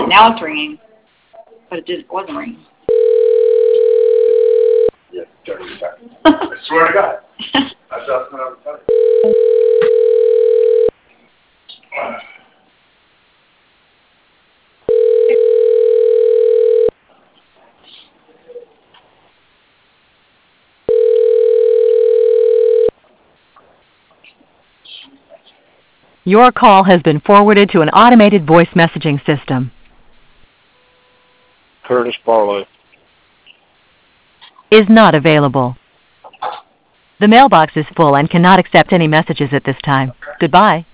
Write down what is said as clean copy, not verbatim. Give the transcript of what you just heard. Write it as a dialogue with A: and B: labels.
A: Now it's ringing, but it wasn't ringing.
B: Yeah, dirty time. I swear to God. That's what I was telling you.
C: Your call has been forwarded to an automated voice messaging system.
D: Curtis Barlow.
C: Is not available. The mailbox is full and cannot accept any messages at this time. Goodbye.